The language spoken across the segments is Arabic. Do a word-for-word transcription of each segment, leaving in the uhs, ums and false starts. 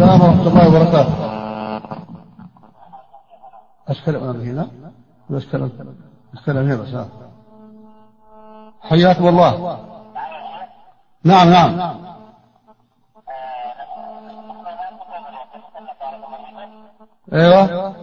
السلام ورحمة الله وبركاته. أتكلم أنا هنا أتكلم أتكلم هنا بس. حياكم الله. نعم نعم. أيوة.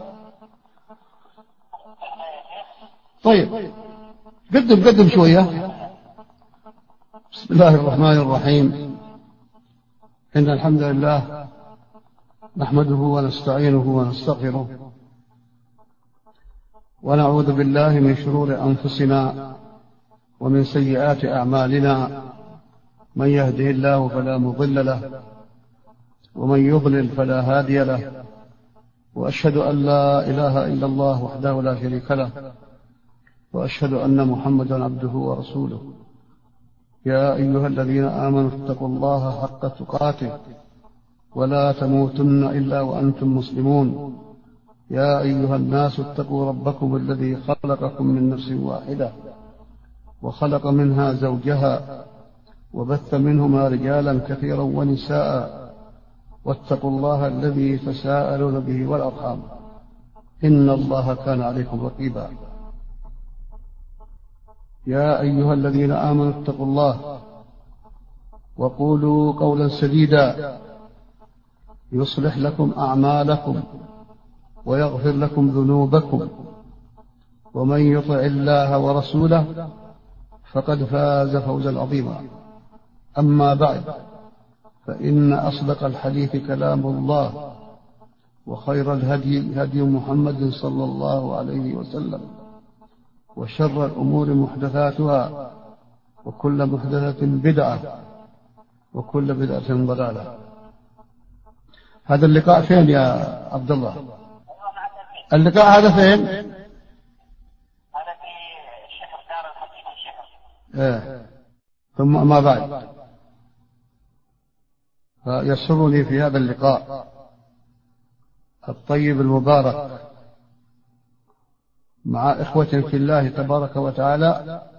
طيب قدم قدم شوية. بسم الله الرحمن الرحيم. إن الحمد لله نحمده ونستعينه ونستغفره ونعوذ بالله من شرور أنفسنا ومن سيئات أعمالنا. من يهده الله فلا مضل له ومن يضلل فلا هادي له، وأشهد أن لا إله إلا الله وحده لا شريك له، وأشهد أن محمدا عبده ورسوله. يا أيها الذين آمنوا اتقوا الله حق تقاته ولا تموتن إلا وأنتم مسلمون. يا أيها الناس اتقوا ربكم الذي خلقكم من نفس واحدة وخلق منها زوجها وبث منهما رجالا كثيرا ونساء، واتقوا الله الذي تساءلون به والأرحام إن الله كان عليكم رقيبا. يا أيها الذين آمنوا اتقوا الله وقولوا قولا سديدا يصلح لكم أعمالكم ويغفر لكم ذنوبكم، ومن يطع الله ورسوله فقد فاز فوزا عظيما. أما بعد، فإن أصدق الحديث كلام الله، وخير الهدي هدي محمد صلى الله عليه وسلم، وشر الأمور محدثاتها، وكل محدثة بدعة، وكل بدعة ضلالة. هذا اللقاء فين يا عبد الله؟ اللقاء هذا فين؟ هذا في الشحر، دار الحديث الشحر. ايه. ثم ما بعد، فيسرني في هذا اللقاء الطيب المبارك مع إخوة في الله تبارك وتعالى